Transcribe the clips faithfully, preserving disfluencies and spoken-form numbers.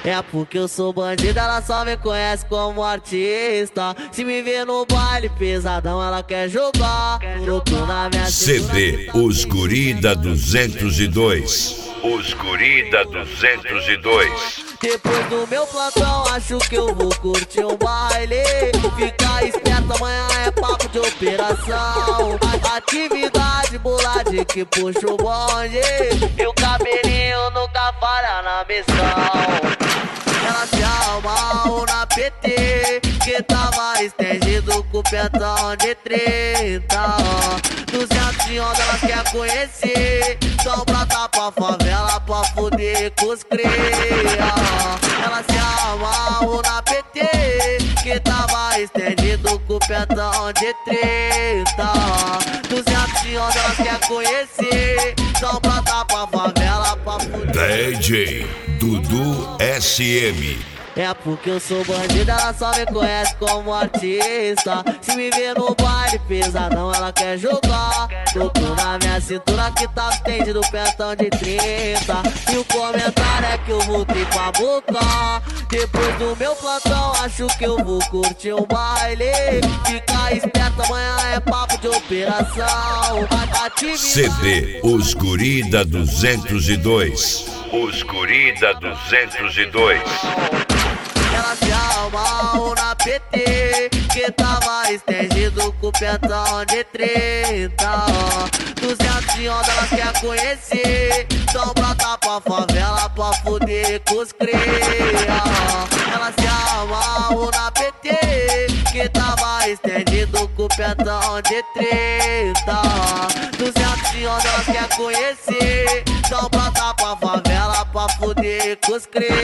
É porque eu sou bandido, ela só me conhece como artista. Se me vê no baile pesadão, ela quer jogar. Eu tô na minha C D Os Guri da duzentos e dois. Os Guri da duzentos e dois. Depois do meu plantão, acho que eu vou curtir um baile. Fica esperto, amanhã é papo de operação. Atividade bolade que puxa o bonde. E o cabelinho nunca falha na missão. Ela se arrumou na P T, que tava estendido com o pentão de trinta. Duzentos e onze elas quer conhecer, tão brota pra favela pra fuder com os cria. Ela se arrumou na P T, que tava estendido com o pentão de trinta. Duzentos e onze elas quer conhecer, tão brota pra favela pra fuder. D J Dudu S M. É porque eu sou bandido, ela só me conhece como artista. Se me vê no baile pesadão, ela quer jogar. Eu tô na minha cintura que tá estendido pentão de trinta. E o comentário é que eu voltei pra boca. Depois do meu plantão, acho que eu vou curtir um baile. Fica esperto, amanhã é papo de operação. Atividade... C D Os Guri da duzentos e dois. Os Guri da duzentos e dois. Ela se arrumou na P T, que tava estendido com o pentão de trinta. Duzentos e onze elas quer conhecer, tão brota pra favela pra fuder com os cria. Ela se arrumou na P T, que tava estendido com o pentão de trinta. Duzentos e onze elas quer conhecer, tão brota pra favela pra fuder com os cria.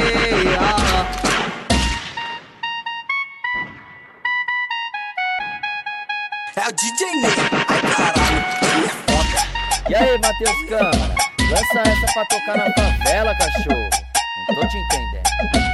É o D J Ney, ai caralho, ele é foda. E aí, Matheus Câmara, lança essa pra tocar na favela, cachorro. Não tô te entendendo.